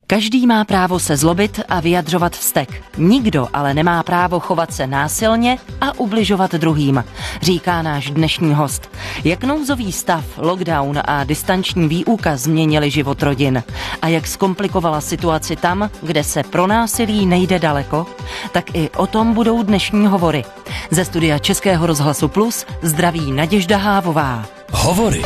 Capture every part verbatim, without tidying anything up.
Každý má právo se zlobit a vyjadřovat vztek. Nikdo ale nemá právo chovat se násilně a ubližovat druhým, říká náš dnešní host. Jak nouzový stav, lockdown a distanční výuka změnili život rodin? A jak zkomplikovala situaci tam, kde se pro násilí nejde daleko? Tak i o tom budou dnešní hovory. Ze studia Českého rozhlasu Plus zdraví Naděžda Hávová. Hovory.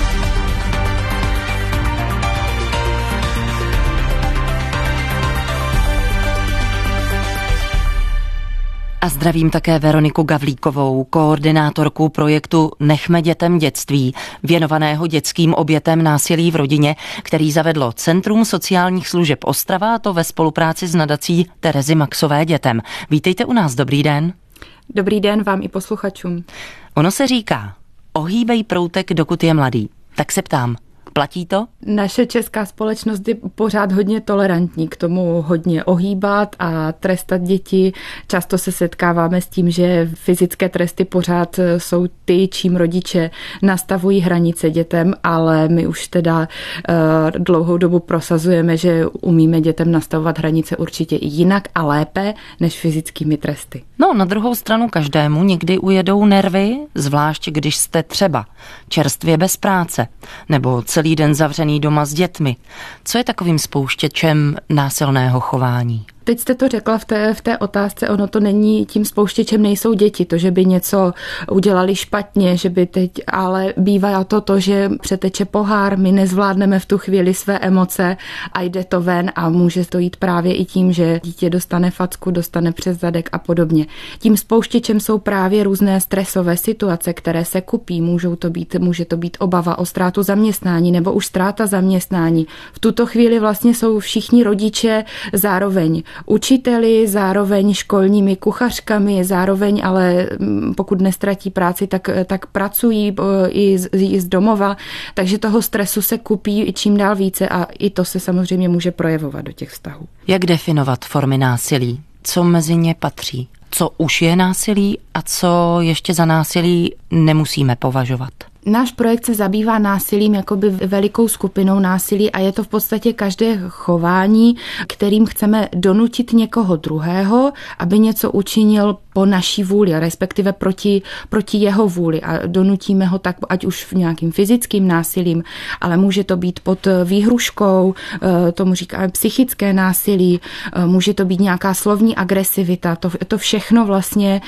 A zdravím také Veroniku Gavlíkovou, koordinátorku projektu Nechme dětem dětství, věnovaného dětským obětem násilí v rodině, který zavedlo Centrum sociálních služeb Ostrava, a to ve spolupráci s nadací Terezy Maxové dětem. Vítejte u nás, dobrý den. Dobrý den vám i posluchačům. Ono se říká, ohýbej proutek, dokud je mladý. Tak se ptám, platí to? Naše česká společnost je pořád hodně tolerantní k tomu hodně ohýbat a trestat děti. Často se setkáváme s tím, že fyzické tresty pořád jsou ty, čím rodiče nastavují hranice dětem, ale my už teda uh, dlouhou dobu prosazujeme, že umíme dětem nastavovat hranice určitě i jinak a lépe než fyzickými tresty. No, na druhou stranu každému někdy ujedou nervy, zvlášť když jste třeba čerstvě bez práce nebo celý den zavřený doma s dětmi. Co je takovým spouštěčem násilného chování? Teď jste to řekla v té, v té otázce, ono to není, tím spouštěčem nejsou děti, to, že by něco udělali špatně, že by teď, ale bývá to to, že přeteče pohár, my nezvládneme v tu chvíli své emoce a jde to ven a může to jít právě i tím, že dítě dostane facku, dostane přes zadek a podobně. Tím spouštěčem jsou právě různé stresové situace, které se kupí, můžou to být, může to být obava o ztrátu zaměstnání nebo už ztráta zaměstnání. V tuto chvíli vlastně jsou všichni rodiče zároveň učiteli, zároveň školními kuchařkami, zároveň ale pokud nestratí práci, tak, tak pracují i z, i z domova, takže toho stresu se kupí čím dál více a i to se samozřejmě může projevovat do těch vztahů. Jak definovat formy násilí? Co mezi ně patří? Co už je násilí a co ještě za násilí nemusíme považovat? Náš projekt se zabývá násilím jakoby velikou skupinou násilí a je to v podstatě každé chování, kterým chceme donutit někoho druhého, aby něco učinil po naší vůli, respektive proti, proti jeho vůli a donutíme ho tak, ať už v nějakým fyzickým násilím, ale může to být pod výhruškou, tomu říkáme psychické násilí, může to být nějaká slovní agresivita, to, to všechno vlastně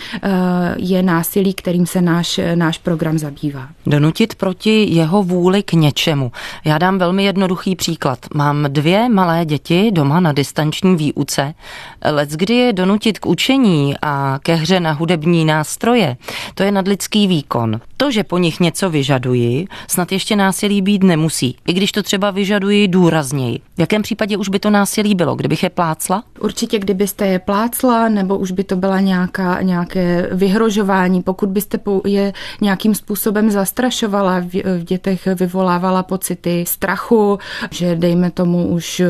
je násilí, kterým se náš, náš program zabývá. Donutit proti jeho vůli k něčemu. Já dám velmi jednoduchý příklad. Mám dvě malé děti doma na distanční výuce. Leckdy je donutit k učení a ke hře na hudební nástroje, to je nadlidský výkon. To, že po nich něco vyžaduji, snad ještě násilí být nemusí, i když to třeba vyžaduji důrazněji. V jakém případě už by to násilí bylo, kdybych je plácla? Určitě, kdybyste je plácla, nebo už by to byla nějaká, nějaké vyhrožování, pokud byste je nějakým způsobem zastrašovala, v dětech vyvolávala pocity strachu, že dejme tomu už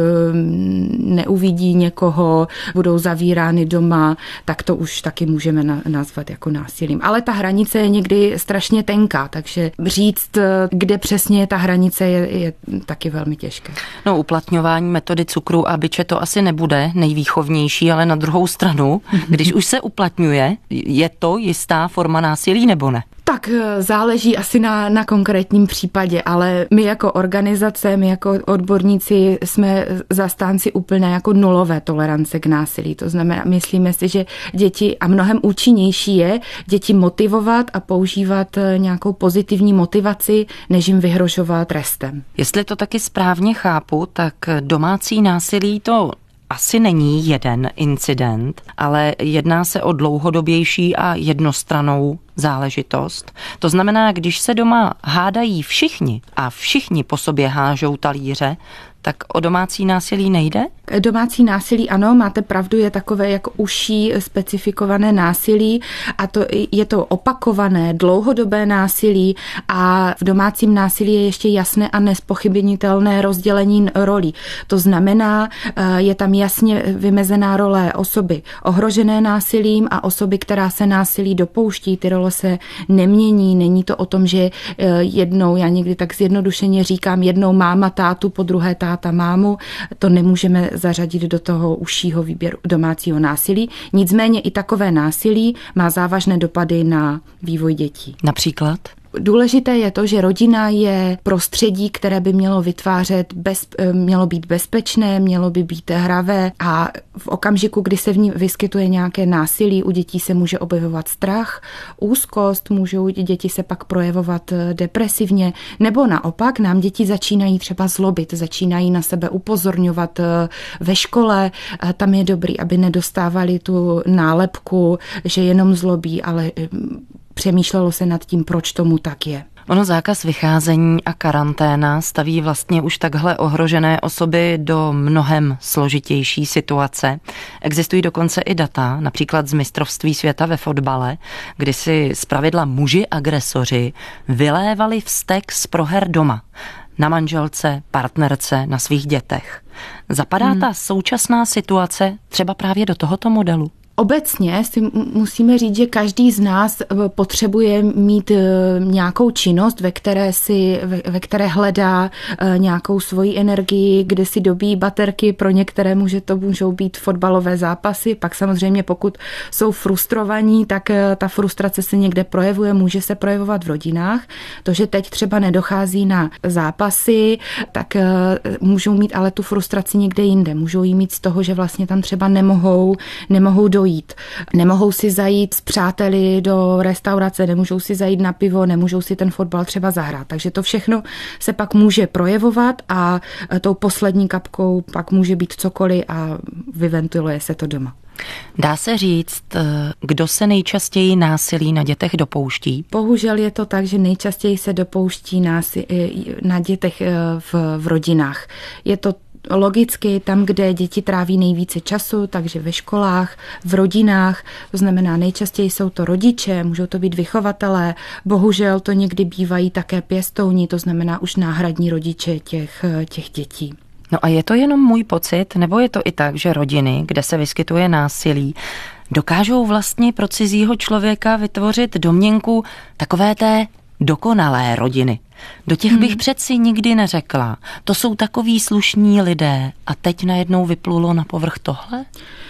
neuvidí někoho, budou zavírány doma, tak to už taky můžeme nazvat jako násilím. Ale ta hranice je někdy strašně tenká, takže říct, kde přesně je ta hranice, je, je taky velmi těžké. No, uplatňování metody cukru a biče to asi nebude nejvýchovnější, ale na druhou stranu, když už se uplatňuje, je to jistá forma násilí nebo ne? Tak záleží asi na, na konkrétním případě, ale my jako organizace, my jako odborníci jsme zastánci úplné jako nulové tolerance k násilí. To znamená, myslíme si, že děti a mnohem účinnější je děti motivovat a používat nějakou pozitivní motivaci, než jim vyhrožovat trestem. Jestli to taky správně chápu, tak domácí násilí to asi není jeden incident, ale jedná se o dlouhodobější a jednostrannou záležitost. To znamená, když se doma hádají všichni a všichni po sobě hážou talíře, tak o domácí násilí nejde? Domácí násilí, ano, máte pravdu, je takové jako užší specifikované násilí a to je to opakované, dlouhodobé násilí a v domácím násilí je ještě jasné a nezpochybnitelné rozdělení rolí. To znamená, je tam jasně vymezená role osoby ohrožené násilím a osoby, která se násilí dopouští. Ty role se nemění, není to o tom, že jednou, já někdy tak zjednodušeně říkám, jednou máma tátu, po druhé táta mámu, to nemůžeme zařadit do toho užšího výběru domácího násilí. Nicméně i takové násilí má závažné dopady na vývoj dětí. Například? Důležité je to, že rodina je prostředí, které by mělo vytvářet, bez, mělo být bezpečné, mělo by být hravé a v okamžiku, kdy se v ní vyskytuje nějaké násilí, u dětí se může objevovat strach, úzkost, můžou děti se pak projevovat depresivně, nebo naopak nám děti začínají třeba zlobit, začínají na sebe upozorňovat ve škole, tam je dobrý, aby nedostávali tu nálepku, že jenom zlobí, ale přemýšlelo se nad tím, proč tomu tak je. Ono zákaz vycházení a karanténa staví vlastně už takhle ohrožené osoby do mnohem složitější situace. Existují dokonce i data, například z mistrovství světa ve fotbale, kdy si zpravidla muži agresoři vylévali vztek z proher doma. Na manželce, partnerce, na svých dětech. Zapadá hmm. ta současná situace třeba právě do tohoto modelu? Obecně si musíme říct, že každý z nás potřebuje mít nějakou činnost, ve které, si, ve které hledá nějakou svoji energii, kde si dobíjí baterky. Pro některé může to můžou být fotbalové zápasy. Pak samozřejmě pokud jsou frustrovaní, tak ta frustrace se někde projevuje, může se projevovat v rodinách. To, že teď třeba nedochází na zápasy, tak můžou mít ale tu frustraci někde jinde. Můžou jí mít z toho, že vlastně tam třeba nemohou, nemohou dojít. Nemohou si zajít s přáteli do restaurace, nemůžou si zajít na pivo, nemůžou si ten fotbal třeba zahrát. Takže to všechno se pak může projevovat a tou poslední kapkou pak může být cokoliv a vyventiluje se to doma. Dá se říct, kdo se nejčastěji násilí na dětech dopouští? Bohužel je to tak, že nejčastěji se dopouští násilí na dětech v, v rodinách. Je to logicky tam, kde děti tráví nejvíce času, takže ve školách, v rodinách, to znamená nejčastěji jsou to rodiče, můžou to být vychovatelé, bohužel to někdy bývají také pěstouni, to znamená už náhradní rodiče těch, těch dětí. No a je to jenom můj pocit, nebo je to i tak, že rodiny, kde se vyskytuje násilí, dokážou vlastně pro cizího člověka vytvořit domněnku takové té dokonalé rodiny? Do těch bych hmm. přeci nikdy neřekla. To jsou takoví slušní lidé a teď najednou vyplulo na povrch tohle?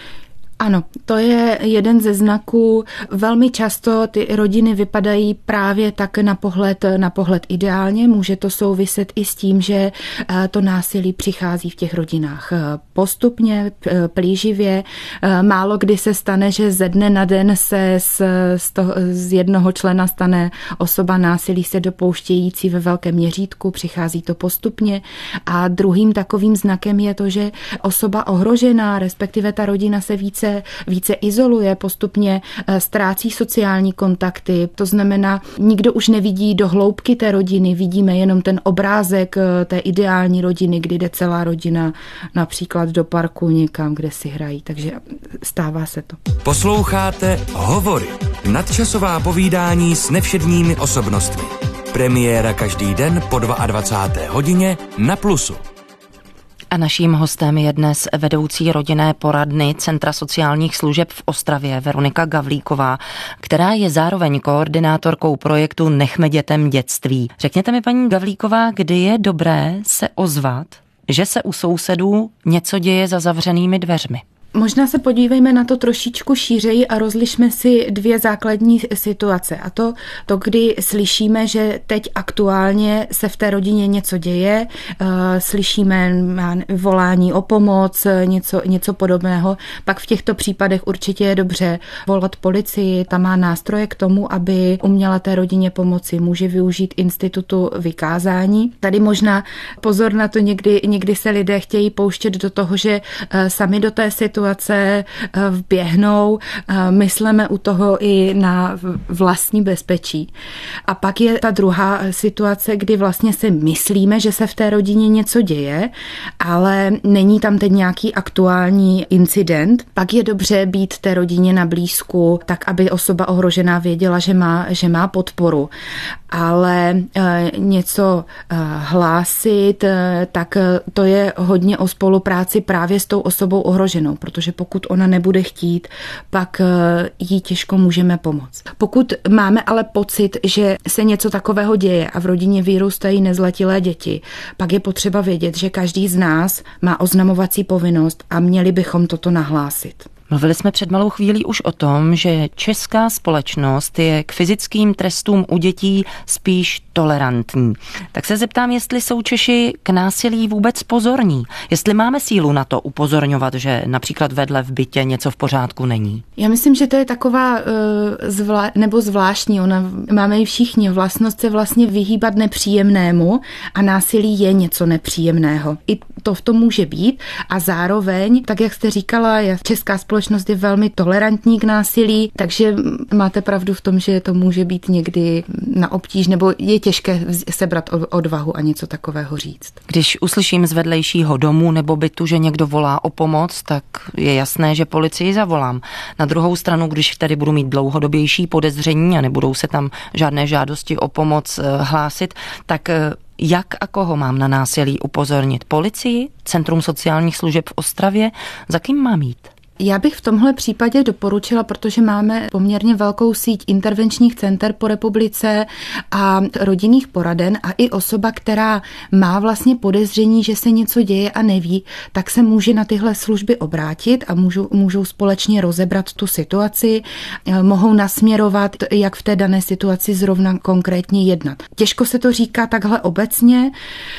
Ano, to je jeden ze znaků. Velmi často ty rodiny vypadají právě tak na pohled, na pohled ideálně. Může to souviset i s tím, že to násilí přichází v těch rodinách postupně, plíživě. Málo kdy se stane, že ze dne na den se z, z, toho, z jednoho člena stane osoba násilí se dopouštějící ve velkém měřítku. Přichází to postupně. A druhým takovým znakem je to, že osoba ohrožená, respektive ta rodina se více více izoluje, postupně ztrácí sociální kontakty. To znamená, nikdo už nevidí do hloubky té rodiny, vidíme jenom ten obrázek té ideální rodiny, kdy jde celá rodina například do parku někam, kde si hrají. Takže stává se to. Posloucháte Hovory. Nadčasová povídání s nevšedními osobnostmi. Premiéra každý den po dvacáté druhé hodině na Plusu. A naším hostem je dnes vedoucí rodinné poradny Centra sociálních služeb v Ostravě Veronika Gavlíková, která je zároveň koordinátorkou projektu Nechme dětem dětství. Řekněte mi, paní Gavlíková, kdy je dobré se ozvat, že se u sousedů něco děje za zavřenými dveřmi? Možná se podívejme na to trošičku šířeji a rozlišme si dvě základní situace. A to, to, kdy slyšíme, že teď aktuálně se v té rodině něco děje, slyšíme volání o pomoc, něco, něco podobného. Pak v těchto případech určitě je dobře volat policii, ta má nástroje k tomu, aby uměla té rodině pomoci. Může využít institutu vykázání. Tady možná pozor na to, někdy, někdy se lidé chtějí pouštět do toho, že sami do té situace situace vběhnou, myslíme u toho i na vlastní bezpečí. A pak je ta druhá situace, kdy vlastně si myslíme, že se v té rodině něco děje, ale není tam teď nějaký aktuální incident. Pak je dobře být té rodině na blízku, tak aby osoba ohrožená věděla, že má, že má podporu. Ale e, něco e, hlásit, e, tak to je hodně o spolupráci právě s tou osobou ohroženou, protože pokud ona nebude chtít, pak e, jí těžko můžeme pomoct. Pokud máme ale pocit, že se něco takového děje a v rodině vyrůstají nezletilé děti, pak je potřeba vědět, že každý z nás má oznamovací povinnost a měli bychom toto nahlásit. Mluvili jsme před malou chvílí už o tom, že česká společnost je k fyzickým trestům u dětí spíš tolerantní. Tak se zeptám, jestli jsou Češi k násilí vůbec pozorní. Jestli máme sílu na to upozorňovat, že například vedle v bytě něco v pořádku není. Já myslím, že to je taková uh, zvlá- nebo zvláštní. Ona, máme ji všichni vlastnost se vlastně vyhýbat nepříjemnému a násilí je něco nepříjemného. I to v tom může být a zároveň, tak jak jste říkala, česká společnost je velmi tolerantní k násilí, takže máte pravdu v tom, že to může být někdy na obtíž, nebo je těžké sebrat odvahu a něco takového říct. Když uslyším z vedlejšího domu nebo bytu, že někdo volá o pomoc, tak je jasné, že policii zavolám. Na druhou stranu, když tady budu mít dlouhodobější podezření a nebudou se tam žádné žádosti o pomoc hlásit, tak jak a koho mám na násilí upozornit? Policii? Centrum sociálních služeb v Ostravě? Za kým mám jít? Já bych v tomhle případě doporučila, protože máme poměrně velkou síť intervenčních center po republice a rodinných poraden a i osoba, která má vlastně podezření, že se něco děje a neví, tak se může na tyhle služby obrátit a můžou, můžou společně rozebrat tu situaci, mohou nasměrovat, jak v té dané situaci zrovna konkrétně jednat. Těžko se to říká takhle obecně,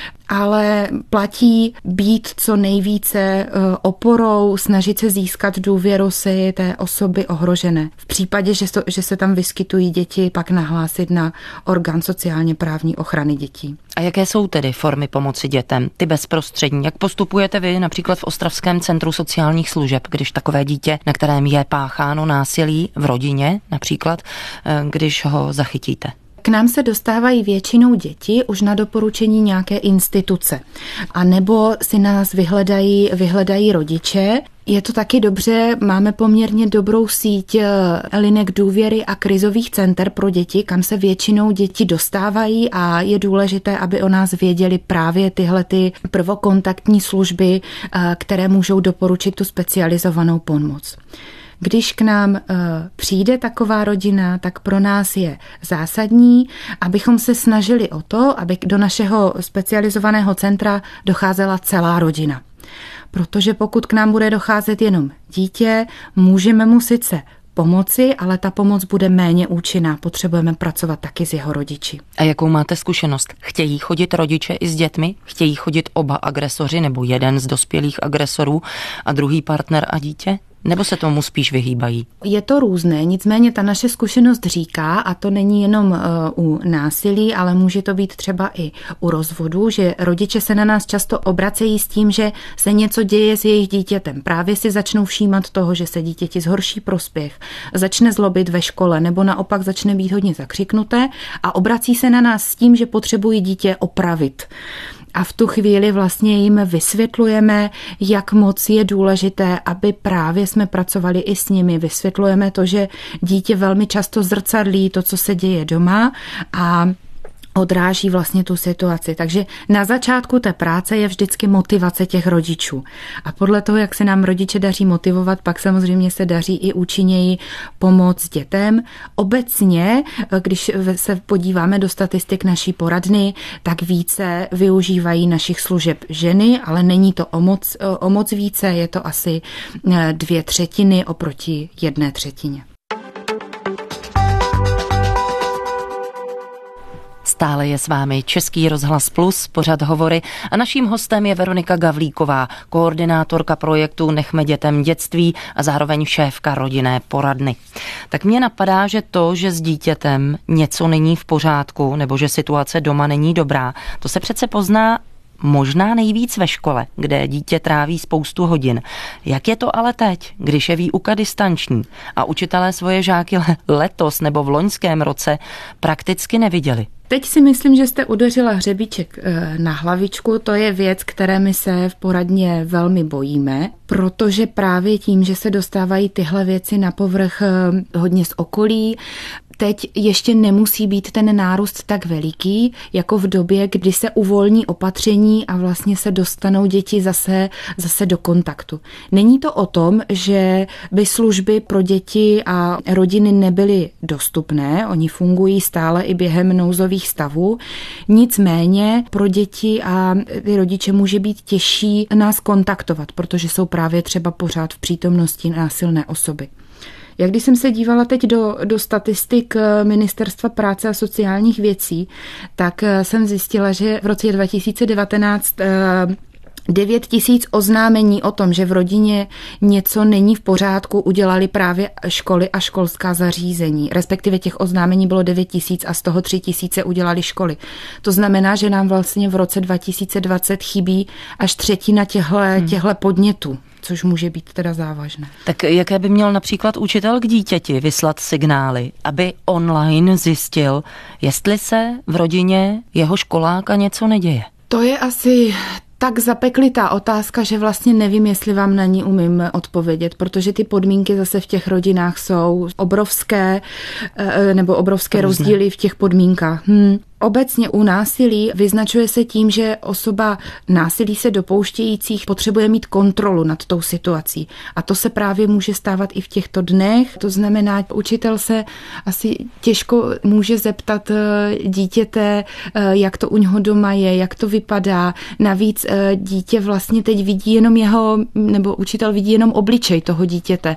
ale platí být co nejvíce oporou, snažit se získat důvěru si té osoby ohrožené. V případě, že, to, že se tam vyskytují děti, pak nahlásit na orgán sociálně právní ochrany dětí. A jaké jsou tedy formy pomoci dětem, ty bezprostřední? Jak postupujete vy například v Ostravském centru sociálních služeb, když takové dítě, na kterém je pácháno násilí v rodině, například, když ho zachytíte? K nám se dostávají většinou děti už na doporučení nějaké instituce, a nebo si nás vyhledají, vyhledají rodiče. Je to taky dobře, máme poměrně dobrou síť linek důvěry a krizových center pro děti, kam se většinou děti dostávají a je důležité, aby o nás věděli právě tyhle ty prvokontaktní služby, které můžou doporučit tu specializovanou pomoc. Když k nám uh, přijde taková rodina, tak pro nás je zásadní, abychom se snažili o to, aby do našeho specializovaného centra docházela celá rodina. Protože pokud k nám bude docházet jenom dítě, můžeme mu sice pomoci, ale ta pomoc bude méně účinná. Potřebujeme pracovat taky s jeho rodiči. A jakou máte zkušenost? Chtějí chodit rodiče i s dětmi? Chtějí chodit oba agresoři nebo jeden z dospělých agresorů a druhý partner a dítě? Nebo se tomu spíš vyhýbají? Je to různé, nicméně ta naše zkušenost říká, a to není jenom uh, u násilí, ale může to být třeba i u rozvodu, že rodiče se na nás často obracejí s tím, že se něco děje s jejich dítětem. Právě si začnou všímat toho, že se dítěti zhorší prospěch, začne zlobit ve škole nebo naopak začne být hodně zakřiknuté a obrací se na nás s tím, že potřebují dítě opravit. A v tu chvíli vlastně jim vysvětlujeme, jak moc je důležité, aby právě jsme pracovali i s nimi. Vysvětlujeme to, že dítě velmi často zrcadlí to, co se děje doma a odráží vlastně tu situaci. Takže na začátku té práce je vždycky motivace těch rodičů. A podle toho, jak se nám rodiče daří motivovat, pak samozřejmě se daří i účinněji pomoct dětem. Obecně, když se podíváme do statistik naší poradny, tak více využívají našich služeb ženy, ale není to o moc, o moc více, je to asi dvě třetiny oproti jedné třetině. Stále je s vámi Český rozhlas Plus, pořad Hovory a naším hostem je Veronika Gavlíková, koordinátorka projektu Nechme dětem dětství a zároveň šéfka rodinné poradny. Tak mě napadá, že to, že s dítětem něco není v pořádku nebo že situace doma není dobrá, to se přece pozná možná nejvíc ve škole, kde dítě tráví spoustu hodin. Jak je to ale teď, když je výuka distanční a učitelé svoje žáky letos nebo v loňském roce prakticky neviděli? Teď si myslím, že jste udeřila hřebíček na hlavičku. To je věc, které my se v poradně velmi bojíme, protože právě tím, že se dostávají tyhle věci na povrch hodně z okolí, teď ještě nemusí být ten nárůst tak veliký, jako v době, kdy se uvolní opatření a vlastně se dostanou děti zase, zase do kontaktu. Není to o tom, že by služby pro děti a rodiny nebyly dostupné, oni fungují stále i během nouzových stavů, nicméně pro děti a ty rodiče může být těžší nás kontaktovat, protože jsou právě třeba pořád v přítomnosti násilné osoby. Jak když jsem se dívala teď do, do statistik Ministerstva práce a sociálních věcí, tak jsem zjistila, že v roce dva tisíce devatenáct devět tisíc oznámení o tom, že v rodině něco není v pořádku, udělali právě školy a školská zařízení. Respektive těch oznámení bylo devět tisíc a z toho tři tisíce udělali školy. To znamená, že nám vlastně v roce dva tisíce dvacet chybí až třetina těchto hmm. podnětů, což může být teda závažné. Tak jaké by měl například učitel k dítěti vyslat signály, aby online zjistil, jestli se v rodině jeho školáka něco neděje? To je asi tak zapeklitá otázka, že vlastně nevím, jestli vám na ní umím odpovědět, protože ty podmínky zase v těch rodinách jsou obrovské, nebo obrovské Různé. rozdíly v těch podmínkách. Hm. Obecně u násilí vyznačuje se tím, že osoba násilí se dopouštějících potřebuje mít kontrolu nad tou situací. A to se právě může stávat i v těchto dnech. To znamená, učitel se asi těžko může zeptat dítěte, jak to u něho doma je, jak to vypadá. Navíc dítě vlastně teď vidí jenom jeho, nebo učitel vidí jenom obličej toho dítěte.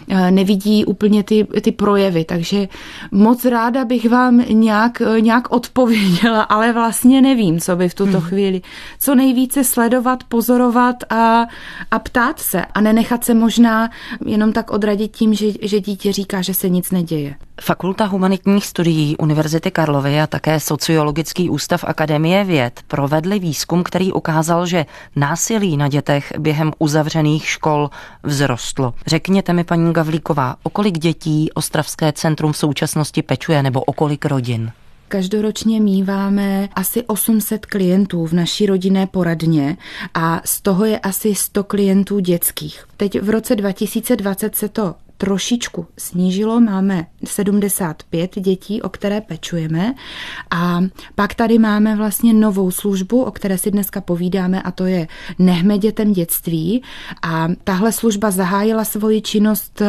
Nevidí úplně ty, ty projevy. Takže moc ráda bych vám nějak, nějak odpověděla, věděla, ale vlastně nevím, co by v tuto hmm. chvíli. Co nejvíce sledovat, pozorovat a, a ptát se a nenechat se možná jenom tak odradit tím, že, že dítě říká, že se nic neděje. Fakulta humanitních studií Univerzity Karlovy a také Sociologický ústav Akademie věd provedli výzkum, který ukázal, že násilí na dětech během uzavřených škol vzrostlo. Řekněte mi, paní Gavlíková, o kolik dětí Ostravské centrum v současnosti pečuje nebo o kolik rodin? Každoročně míváme asi osm set klientů v naší rodinné poradně a z toho je asi sto klientů dětských. Teď v roce dva tisíce dvacet se to trošičku snížilo, máme sedmdesát pět dětí, o které pečujeme a pak tady máme vlastně novou službu, o které si dneska povídáme a to je Nechme dětem dětství a tahle služba zahájila svoji činnost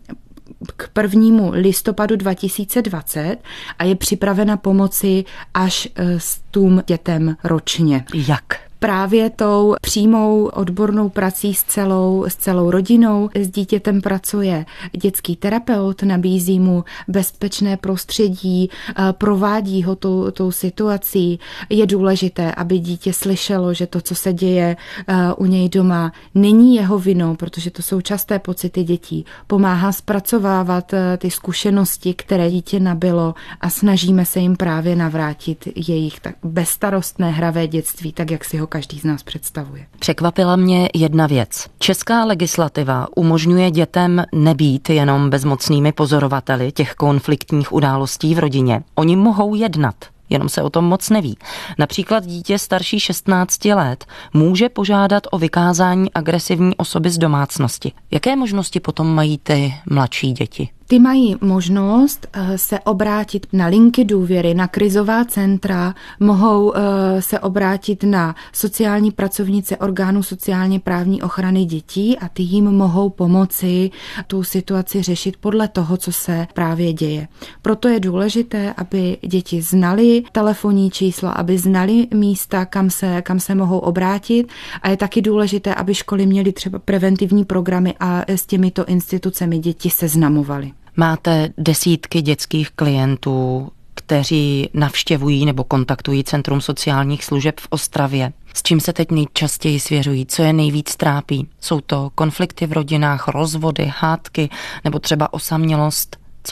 k prvnímu listopadu dva tisíce dvacet a je připravena pomoci až stům dětem ročně. Jak? Právě tou přímou odbornou prací s celou, s celou rodinou. S dítětem pracuje dětský terapeut, nabízí mu bezpečné prostředí, provádí ho tou, tou situací. Je důležité, aby dítě slyšelo, že to, co se děje u něj doma, není jeho vinou, protože to jsou časté pocity dětí. Pomáhá zpracovávat ty zkušenosti, které dítě nabylo a snažíme se jim právě navrátit jejich tak bezstarostné hravé dětství, tak jak si ho každý z nás představuje. Překvapila mě jedna věc. Česká legislativa umožňuje dětem nebýt jenom bezmocnými pozorovateli těch konfliktních událostí v rodině. Oni mohou jednat, jenom se o tom moc neví. Například dítě starší šestnácti let může požádat o vykázání agresivní osoby z domácnosti. Jaké možnosti potom mají ty mladší děti? Ty mají možnost se obrátit na linky důvěry, na krizová centra, mohou se obrátit na sociální pracovnice orgánu sociálně právní ochrany dětí a ty jim mohou pomoci tu situaci řešit podle toho, co se právě děje. Proto je důležité, aby děti znali telefonní čísla, aby znali místa, kam se, kam se mohou obrátit a je taky důležité, aby školy měly třeba preventivní programy a s těmito institucemi děti seznamovaly. Máte desítky dětských klientů, kteří navštěvují nebo kontaktují Centrum sociálních služeb v Ostravě. S čím se teď nejčastěji svěřují? Co je nejvíc trápí? Jsou to konflikty v rodinách, rozvody, hádky nebo třeba osamělost? Co to je?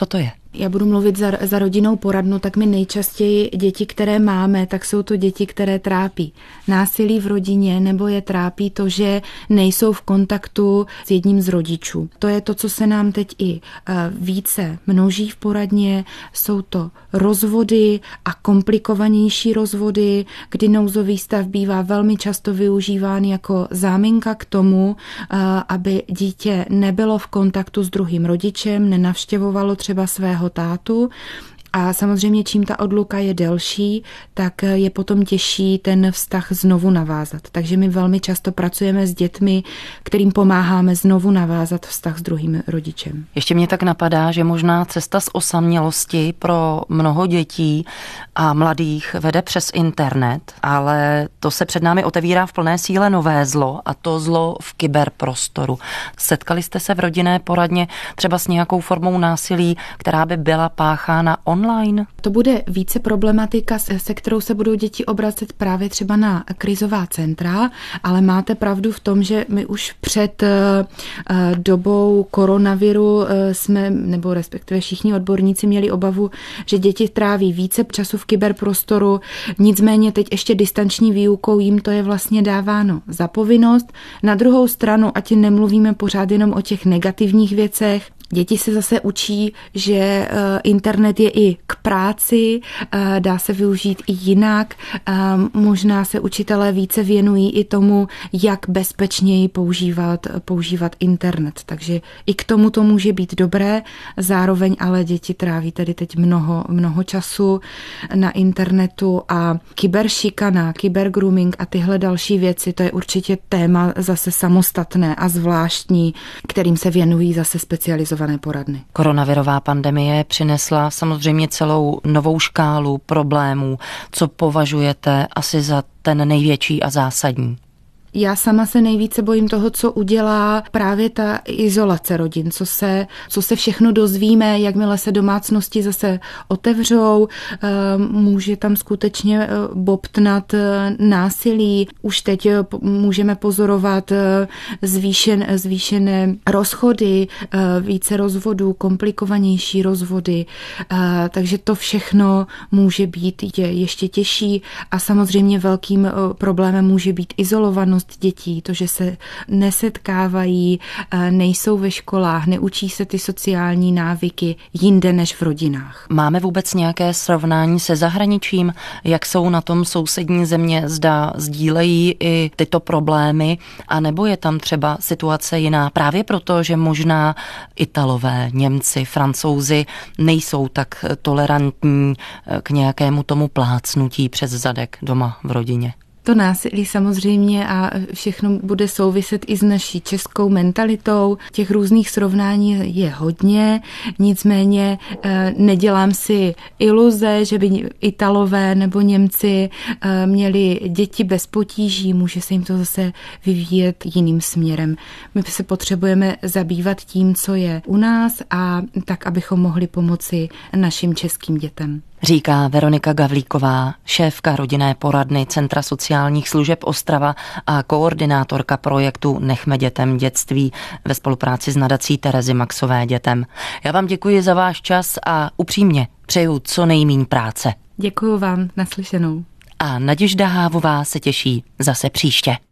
Já budu mluvit za, za rodinnou poradnu, tak my nejčastěji děti, které máme, tak jsou to děti, které trápí násilí v rodině nebo je trápí to, že nejsou v kontaktu s jedním z rodičů. To je to, co se nám teď i více množí v poradně. Jsou to rozvody a komplikovanější rozvody, kdy nouzový stav bývá velmi často využíván jako záminka k tomu, aby dítě nebylo v kontaktu s druhým rodičem, nenavštěvovalo třeba svého tátu. A samozřejmě, čím ta odluka je delší, tak je potom těžší ten vztah znovu navázat. Takže my velmi často pracujeme s dětmi, kterým pomáháme znovu navázat vztah s druhým rodičem. Ještě mě tak napadá, že možná cesta z osamělosti pro mnoho dětí a mladých vede přes internet, ale to se před námi otevírá v plné síle nové zlo, a to zlo v kyberprostoru. Setkali jste se v rodinné poradně třeba s nějakou formou násilí, která by byla páchána online? Online. To bude více problematika, se kterou se budou děti obracet právě třeba na krizová centra, ale máte pravdu v tom, že my už před dobou koronaviru jsme, nebo respektive všichni odborníci měli obavu, že děti tráví více času v kyberprostoru, nicméně teď ještě distanční výukou jim to je vlastně dáváno za povinnost. Na druhou stranu, ať nemluvíme pořád jenom o těch negativních věcech, děti se zase učí, že internet je i k práci, dá se využít i jinak. Možná se učitelé více věnují i tomu, jak bezpečněji používat, používat internet. Takže i k tomu to může být dobré. Zároveň ale děti tráví tedy teď mnoho, mnoho času na internetu a kyberšikana, kybergrooming a tyhle další věci, to je určitě téma zase samostatné a zvláštní, kterým se věnují zase specializované poradny. Koronavirová pandemie přinesla samozřejmě celou novou škálu problémů. Co považujete asi za ten největší a zásadní? Já sama se nejvíce bojím toho, co udělá právě ta izolace rodin, co se, co se všechno dozvíme, jakmile se domácnosti zase otevřou, může tam skutečně bobtnat násilí. Už teď můžeme pozorovat zvýšen, zvýšené rozchody, více rozvodů, komplikovanější rozvody, takže to všechno může být ještě těžší a samozřejmě velkým problémem může být izolovanost dětí, to, že se nesetkávají, nejsou ve školách, neučí se ty sociální návyky jinde než v rodinách. Máme vůbec nějaké srovnání se zahraničím? Jak jsou na tom sousední země? Zda sdílejí i tyto problémy? A nebo je tam třeba situace jiná? Právě proto, že možná Italové, Němci, Francouzi nejsou tak tolerantní k nějakému tomu plácnutí přes zadek doma v rodině. To násilí samozřejmě a všechno bude souviset i s naší českou mentalitou. Těch různých srovnání je hodně, nicméně nedělám si iluze, že by Italové nebo Němci měli děti bez potíží, může se jim to zase vyvíjet jiným směrem. My se potřebujeme zabývat tím, co je u nás a tak, abychom mohli pomoci našim českým dětem. Říká Veronika Gavlíková, šéfka rodinné poradny Centra sociálních služeb Ostrava a koordinátorka projektu Nechme dětem dětství ve spolupráci s nadací Terezy Maxové dětem. Já vám děkuji za váš čas a upřímně přeju co nejmíň práce. Děkuji vám, naslyšenou. A Naděžda Hávová se těší zase příště.